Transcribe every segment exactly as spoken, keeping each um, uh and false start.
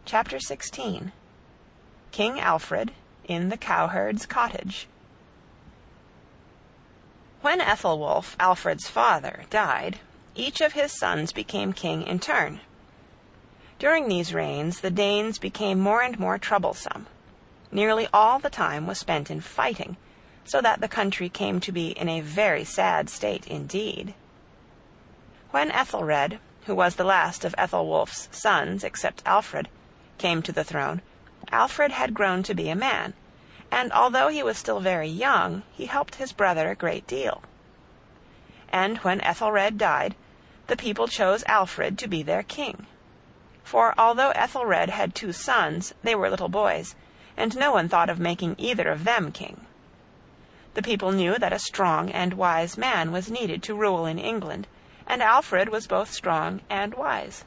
Chapter sixteen. King Alfred in the Cowherd's Cottage. When Ethelwulf, Alfred's father, died, each of his sons became king in turn. During these reigns the Danes became more and more troublesome. Nearly all the time was spent in fighting, so that the country came to be in a very sad state indeed. When Ethelred, who was the last of Ethelwulf's sons except Alfred, came to the throne, Alfred had grown to be a man, and although he was still very young, he helped his brother a great deal. And when Ethelred died, the people chose Alfred to be their king. For although Ethelred had two sons, they were little boys, and no one thought of making either of them king. The people knew that a strong and wise man was needed to rule in England, and Alfred was both strong and wise.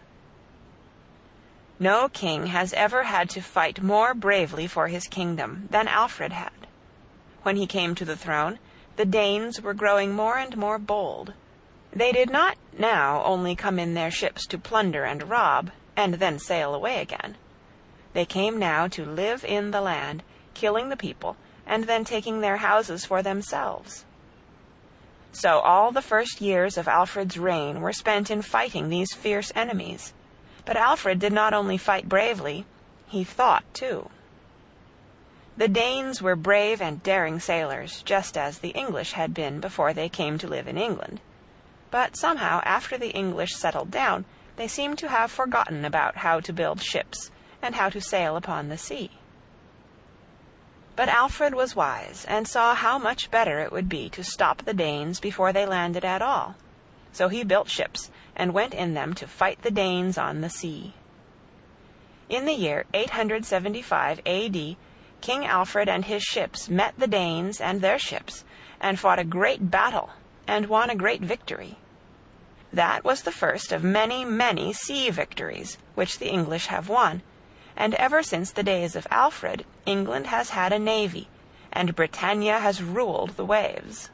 No king has ever had to fight more bravely for his kingdom than Alfred had. When he came to the throne, the Danes were growing more and more bold. They did not now only come in their ships to plunder and rob, and then sail away again. They came now to live in the land, killing the people, and then taking their houses for themselves. So all the first years of Alfred's reign were spent in fighting these fierce enemies. But Alfred did not only fight bravely, he thought too. The Danes were brave and daring sailors, just as the English had been before they came to live in England. But somehow, after the English settled down, they seemed to have forgotten about how to build ships and how to sail upon the sea. But Alfred was wise, and saw how much better it would be to stop the Danes before they landed at all. So he built ships, and went in them to fight the Danes on the sea. In the year eight hundred seventy-five A D, King Alfred and his ships met the Danes and their ships, and fought a great battle, and won a great victory. That was the first of many, many sea victories which the English have won, and ever since the days of Alfred, England has had a navy, and Britannia has ruled the waves.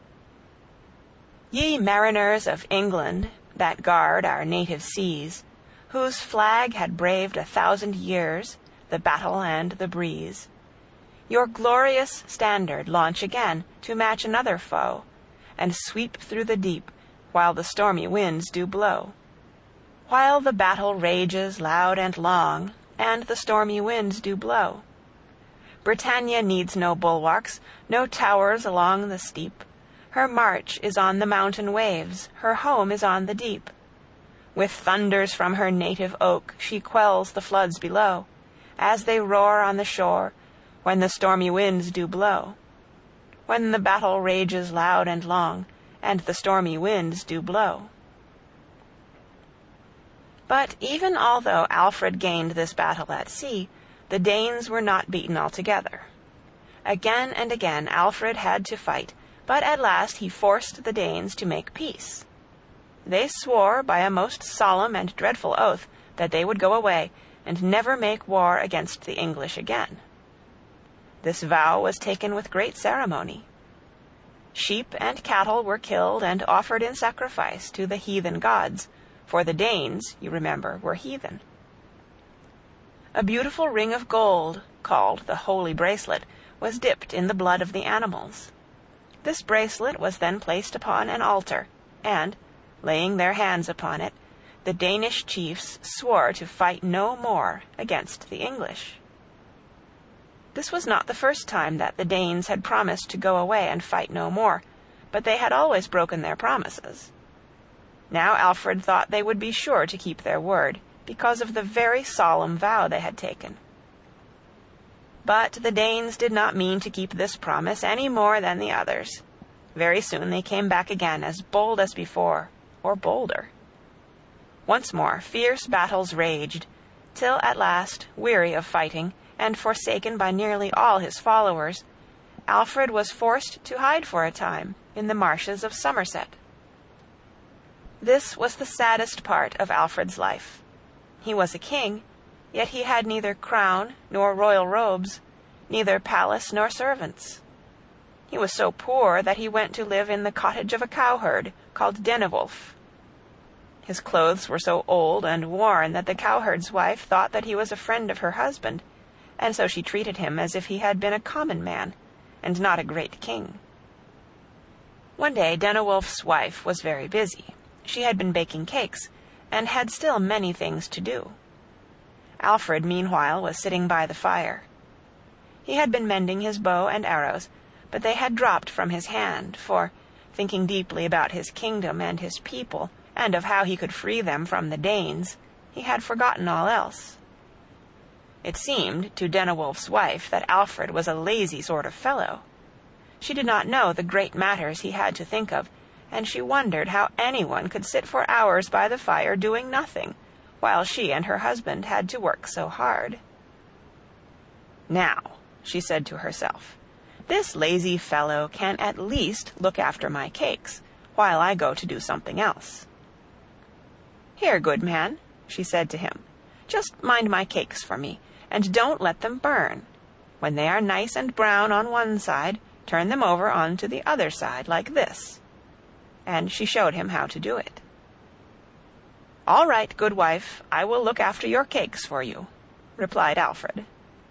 Ye mariners of England, that guard our native seas, whose flag had braved a thousand years, the battle and the breeze, your glorious standard launch again to match another foe, and sweep through the deep, while the stormy winds do blow. While the battle rages loud and long, and the stormy winds do blow. Britannia needs no bulwarks, no towers along the steep. Her march is on the mountain waves, her home is on the deep. With thunders from her native oak she quells the floods below, as they roar on the shore, when the stormy winds do blow. When the battle rages loud and long, and the stormy winds do blow. But even although Alfred gained this battle at sea, the Danes were not beaten altogether. Again and again Alfred had to fight, but at last he forced the Danes to make peace. They swore by a most solemn and dreadful oath that they would go away and never make war against the English again. This vow was taken with great ceremony. Sheep and cattle were killed and offered in sacrifice to the heathen gods, for the Danes, you remember, were heathen. A beautiful ring of gold, called the Holy Bracelet, was dipped in the blood of the animals. This bracelet was then placed upon an altar, and, laying their hands upon it, the Danish chiefs swore to fight no more against the English. This was not the first time that the Danes had promised to go away and fight no more, but they had always broken their promises. Now Alfred thought they would be sure to keep their word, because of the very solemn vow they had taken. But the Danes did not mean to keep this promise any more than the others. Very soon they came back again as bold as before, or bolder. Once more fierce battles raged, till at last, weary of fighting, and forsaken by nearly all his followers, Alfred was forced to hide for a time in the marshes of Somerset. This was the saddest part of Alfred's life. He was a king, yet he had neither crown nor royal robes, neither palace nor servants. He was so poor that he went to live in the cottage of a cowherd called Denewulf. His clothes were so old and worn that the cowherd's wife thought that he was a friend of her husband, and so she treated him as if he had been a common man, and not a great king. One day Denewulf's wife was very busy. She had been baking cakes, and had still many things to do. Alfred, meanwhile, was sitting by the fire. He had been mending his bow and arrows, but they had dropped from his hand, for, thinking deeply about his kingdom and his people, and of how he could free them from the Danes, he had forgotten all else. It seemed to Denewulf's wife that Alfred was a lazy sort of fellow. She did not know the great matters he had to think of, and she wondered how anyone could sit for hours by the fire doing nothing, while she and her husband had to work so hard. "Now," she said to herself, "this lazy fellow can at least look after my cakes, while I go to do something else. Here, good man," she said to him, "just mind my cakes for me, and don't let them burn. When they are nice and brown on one side, turn them over on to the other side, like this." And she showed him how to do it. "All right, good wife, I will look after your cakes for you," replied Alfred.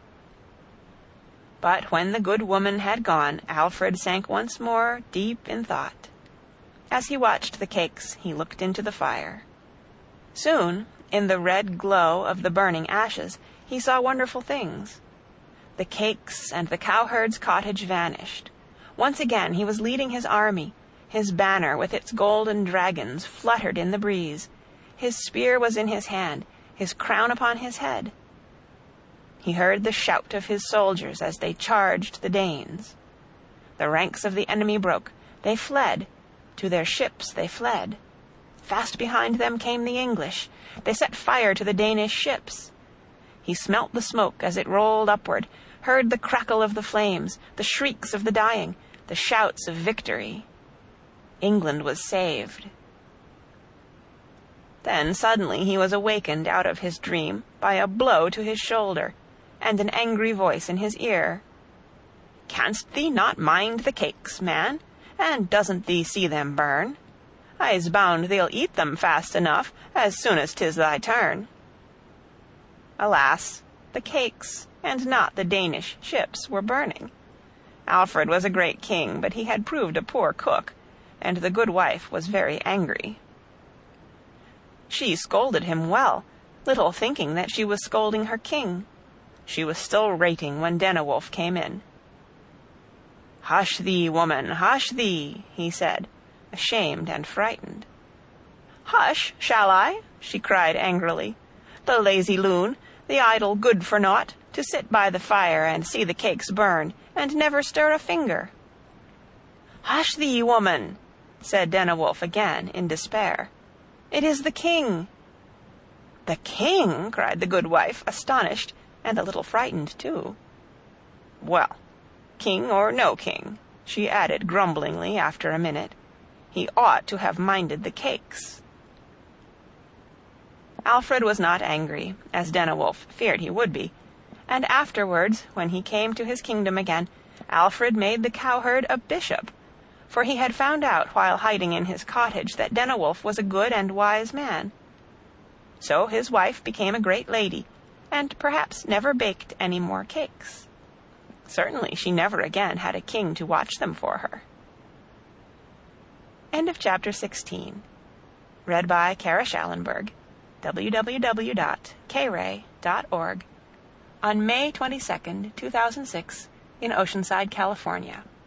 But when the good woman had gone, Alfred sank once more deep in thought. As he watched the cakes, he looked into the fire. Soon, in the red glow of the burning ashes, he saw wonderful things. The cakes and the cowherd's cottage vanished. Once again he was leading his army. His banner with its golden dragons fluttered in the breeze. His spear was in his hand, his crown upon his head. He heard the shout of his soldiers as they charged the Danes. The ranks of the enemy broke. They fled. To their ships they fled. Fast behind them came the English. They set fire to the Danish ships. He smelt the smoke as it rolled upward, heard the crackle of the flames, the shrieks of the dying, the shouts of victory. England was saved. Then suddenly he was awakened out of his dream by a blow to his shoulder, and an angry voice in his ear. "Canst thee not mind the cakes, man? And doesn't thee see them burn? I's bound thee'll eat them fast enough, as soon as 'tis thy turn." Alas, the cakes, and not the Danish ships, were burning. Alfred was a great king, but he had proved a poor cook, and the good wife was very angry. She scolded him well, little thinking that she was scolding her king. She was still rating when Denewulf came in. "Hush thee, woman, hush thee," he said, ashamed and frightened. "Hush, shall I?" she cried angrily. "The lazy loon, the idle good-for-naught, to sit by the fire and see the cakes burn, and never stir a finger." "Hush thee, woman," said Denewulf again in despair. "It is the king." "The king?" cried the good wife, astonished, and a little frightened too. "Well, king or no king," she added grumblingly after a minute, "he ought to have minded the cakes." Alfred was not angry, as Denewulf feared he would be, and afterwards, when he came to his kingdom again, Alfred made the cowherd a bishop, for he had found out while hiding in his cottage that Denewulf was a good and wise man. So his wife became a great lady, and perhaps never baked any more cakes. Certainly she never again had a king to watch them for her. End of chapter sixteen. Read by Kara Schallenberg, w w w dot k ray dot org, on May twenty-second, two thousand six, in Oceanside, California.